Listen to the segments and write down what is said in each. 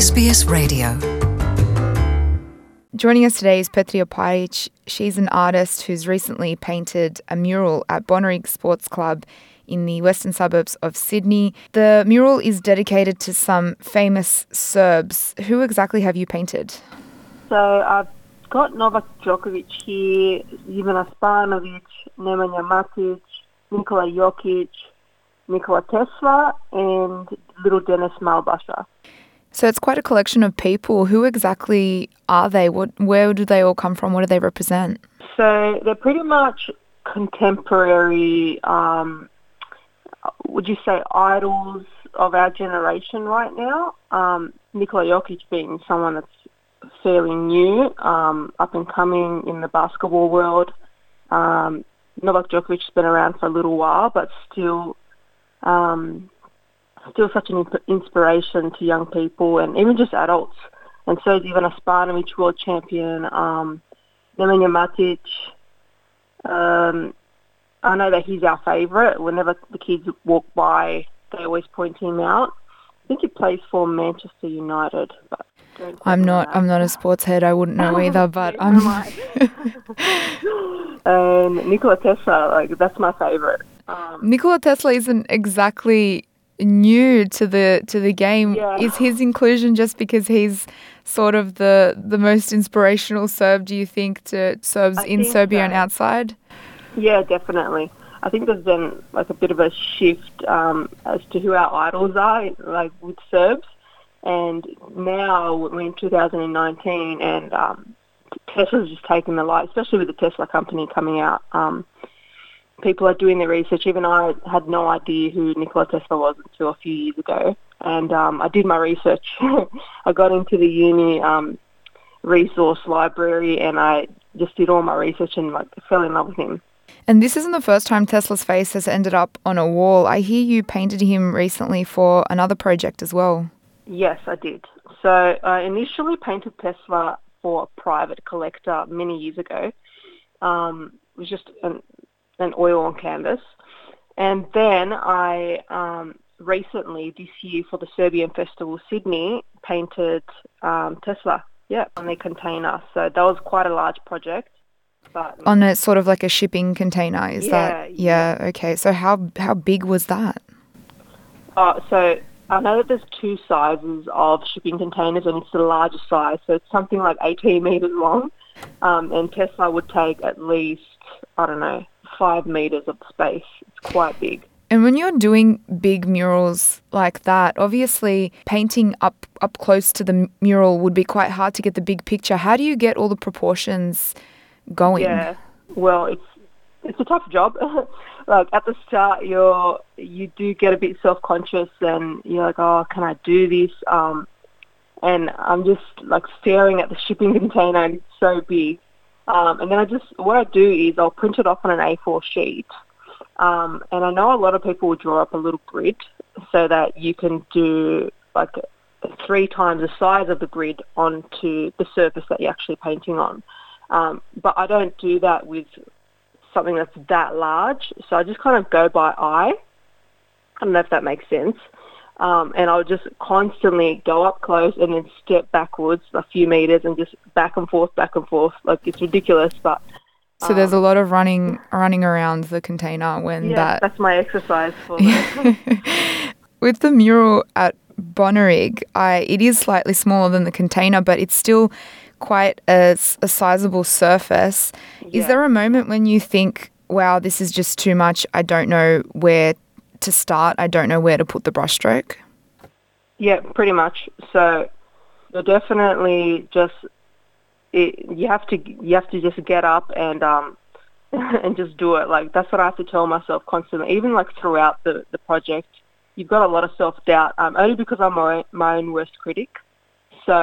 SBS Radio. Joining us today is Petria Pajic. She's an artist who's recently painted a mural at Bonnyrigg Sports Club in the western suburbs of Sydney. The mural is dedicated to some famous Serbs. Who exactly have you painted? So I've got Novak Djokovic here, Ivana Spanovic, Nemanja Matic, Nikola Jokic, Nikola Tesla, and little Dennis Malbaša. So it's quite a collection of people. Who exactly are they? Where do they all come from? What do they represent? So they're pretty much contemporary, would you say, idols of our generation right now. Nikola Jokic being someone that's fairly new, up and coming in the basketball world. Novak Djokovic's been around for a little while, but still such an inspiration to young people and even just adults. And so is Ivana Spanovic, world champion, Nemanja Matic. I know that he's our favourite. Whenever the kids walk by, they always point him out. I think he plays for Manchester United. But I'm not a sports head. I wouldn't know either. But and Nikola Tesla, that's my favourite. Nikola Tesla isn't exactly new to the game. Yeah. Is his inclusion just because he's sort of the most inspirational Serb, do you think, to Serbs in Serbia and outside? Yeah, definitely. I think there's been a bit of a shift as to who our idols are, with Serbs. And now we're in 2019 and Tesla's just taken the light, especially with the Tesla company coming out. People are doing their research. Even I had no idea who Nikola Tesla was until a few years ago. And I did my research. I got into the uni resource library and I just did all my research and fell in love with him. And this isn't the first time Tesla's face has ended up on a wall. I hear you painted him recently for another project as well. Yes, I did. So I initially painted Tesla for a private collector many years ago. It was just an oil on canvas. And then I recently, this year for the Serbian Festival Sydney, painted Tesla, on their container. So that was quite a large project. But on a sort of like a shipping container, is that? Yeah. Okay. So how big was that? So I know that there's two sizes of shipping containers and it's the largest size. So it's something like 18 metres long. And Tesla would take at least, 5 metres of space. It's quite big. And when you're doing big murals like that, obviously painting up close to the mural would be quite hard to get the big picture. How do you get all the proportions going? Yeah, well, it's a tough job. At the start, you do get a bit self-conscious and you're like, oh, can I do this? And I'm just staring at the shipping container and it's so big. And then what I do is I'll print it off on an A4 sheet. And I know a lot of people will draw up a little grid so that you can do 3 times the size of the grid onto the surface that you're actually painting on. But I don't do that with something that's that large. So I just kind of go by eye. I don't know if that makes sense. And I'll just constantly go up close and then step backwards a few metres and just back and forth. It's ridiculous, but... So there's a lot of running around the container when that's my exercise for With the mural at Bonnyrigg, it is slightly smaller than the container, but it's still quite a sizable surface. Yeah. Is there a moment when you think, wow, this is just too much, I don't know where to start, I don't know where to put the brushstroke? Yeah, pretty much. So you're definitely just... You have to just get up and and just do it. That's what I have to tell myself constantly. Even throughout the project, you've got a lot of self-doubt. Only because I'm my own worst critic. So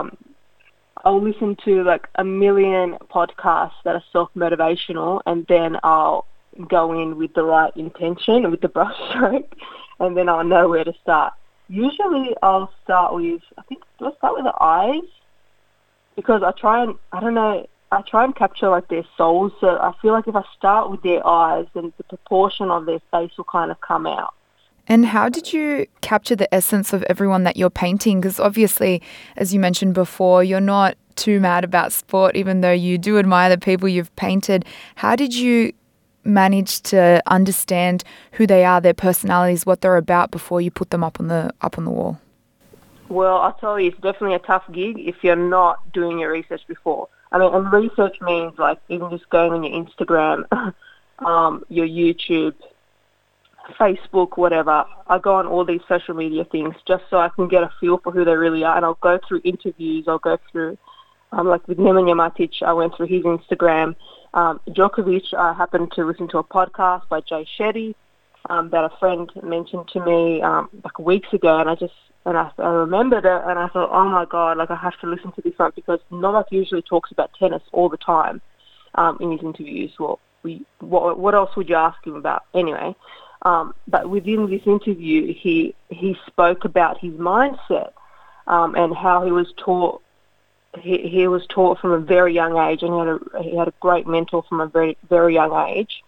I'll listen to a million podcasts that are self-motivational, and then I'll go in with the right intention with the brushstroke, and then I'll know where to start. Usually, I'll start with do I start with the eyes? Because I try and capture their souls. So I feel like if I start with their eyes, then the proportion of their face will kind of come out. And how did you capture the essence of everyone that you're painting? Because obviously, as you mentioned before, you're not too mad about sport, even though you do admire the people you've painted. How did you manage to understand who they are, their personalities, what they're about before you put them up on the wall? Well, I'll tell you, it's definitely a tough gig if you're not doing your research before. I mean, and research means like even just going on your Instagram, your YouTube, Facebook, whatever. I go on all these social media things just so I can get a feel for who they really are. And I'll go through interviews. I'll go through, like with Nemanja Matic, I went through his Instagram. Djokovic, I happened to listen to a podcast by Jay Shetty that a friend mentioned to me like weeks ago, and I remembered it, and I thought, oh my God, like I have to listen to this one because Novak usually talks about tennis all the time in his interviews. Well, what else would you ask him about anyway? But within this interview, he spoke about his mindset and how he was taught. He was taught from a very young age, and he had a great mentor from a very, very young age.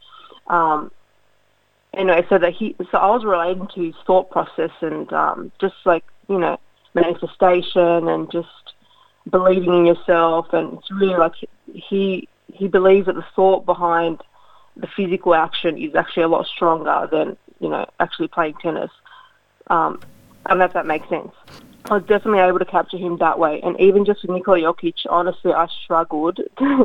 Anyway, so I was relating to his thought process and just like, manifestation and just believing in yourself. And it's really like he believes that the thought behind the physical action is actually a lot stronger than, actually playing tennis. I don't know if that makes sense. I was definitely able to capture him that way. And even just with Nikola Jokic, honestly, I struggled.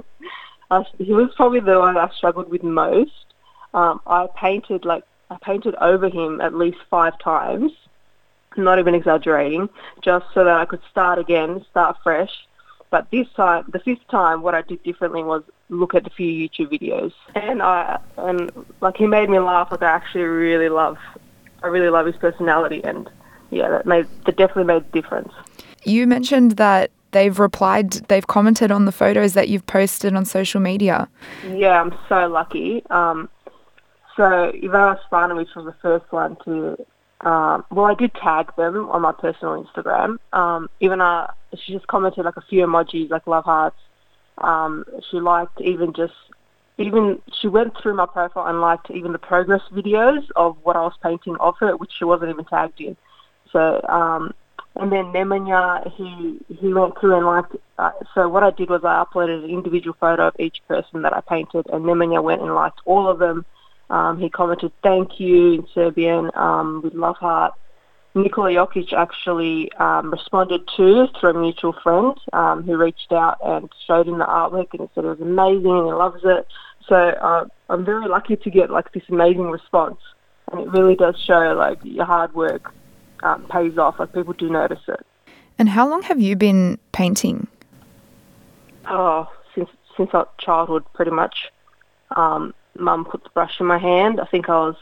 He was probably the one I struggled with most. I painted over him at least 5 times, not even exaggerating, just so that I could start fresh. But this time, the 5th time, what I did differently was look at a few YouTube videos, and he made me laugh. Like I really love his personality, and yeah, that definitely made a difference. You mentioned that they've commented on the photos that you've posted on social media. Yeah, I'm so lucky. So Ivana Spanovic was the first one to, I did tag them on my personal Instagram. She just commented like a few emojis, like love hearts. She liked she went through my profile and liked even the progress videos of what I was painting of her, which she wasn't even tagged in. So, and then Nemanja, he went through and liked, so what I did was I uploaded an individual photo of each person that I painted, and Nemanja went and liked all of them. He commented, thank you, in Serbian, with love heart. Nikola Jokic actually responded through a mutual friend who reached out and showed him the artwork, and he said it was amazing and he loves it. So I'm very lucky to get like this amazing response, and it really does show like your hard work pays off. Like people do notice it. And how long have you been painting? Oh, since childhood, pretty much. Mum put the brush in my hand. I think I was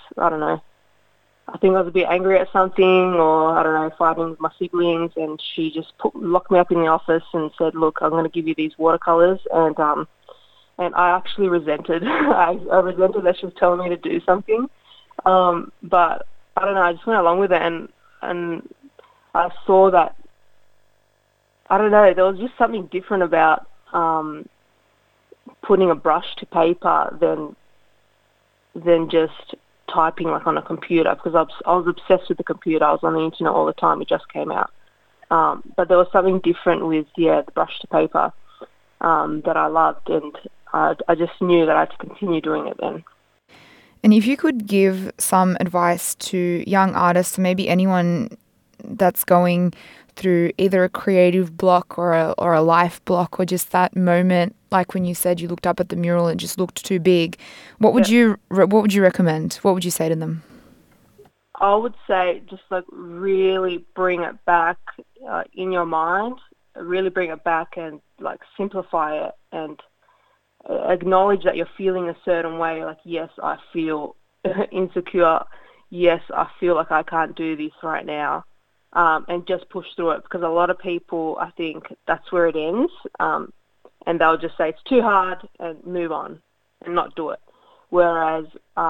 a bit angry at something, or fighting with my siblings, and she just locked me up in the office and said, "Look, I'm going to give you these watercolors." And I actually resented. I resented that she was telling me to do something, but I don't know. I just went along with it, and I saw that. I don't know. There was just something different about putting a brush to paper than just typing like on a computer, because I was obsessed with the computer. I was on the internet all the time. It just came out. But there was something different with, the brush to paper that I loved, and I just knew that I had to continue doing it then. And if you could give some advice to young artists, or maybe anyone that's going through either a creative block or a life block, or just that moment, like when you said you looked up at the mural and it just looked too big, what would you recommend? What would you say to them? I would say just like really bring it back in your mind, really bring it back and like simplify it and acknowledge that you're feeling a certain way. Like, yes, I feel insecure. Yes, I feel like I can't do this right now. And just push through it, because a lot of people, I think that's where it ends, and they'll just say it's too hard and move on and not do it. Whereas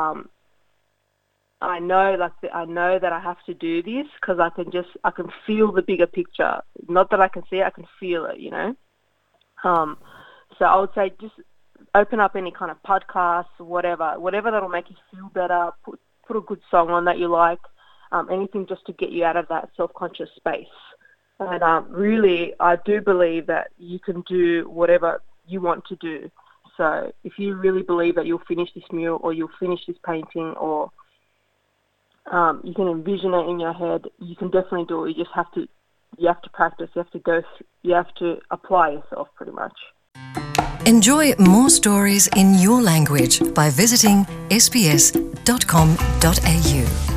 I know that I have to do this because I can feel the bigger picture. Not that I can see it, I can feel it. So I would say just open up any kind of podcast, whatever that'll make you feel better. Put a good song on that you like. anything just to get you out of that self-conscious space. And really, I do believe that you can do whatever you want to do. So if you really believe that you'll finish this mural or you'll finish this painting, or you can envision it in your head, you can definitely do it. You have to practice. You have to apply yourself pretty much. Enjoy more stories in your language by visiting sbs.com.au.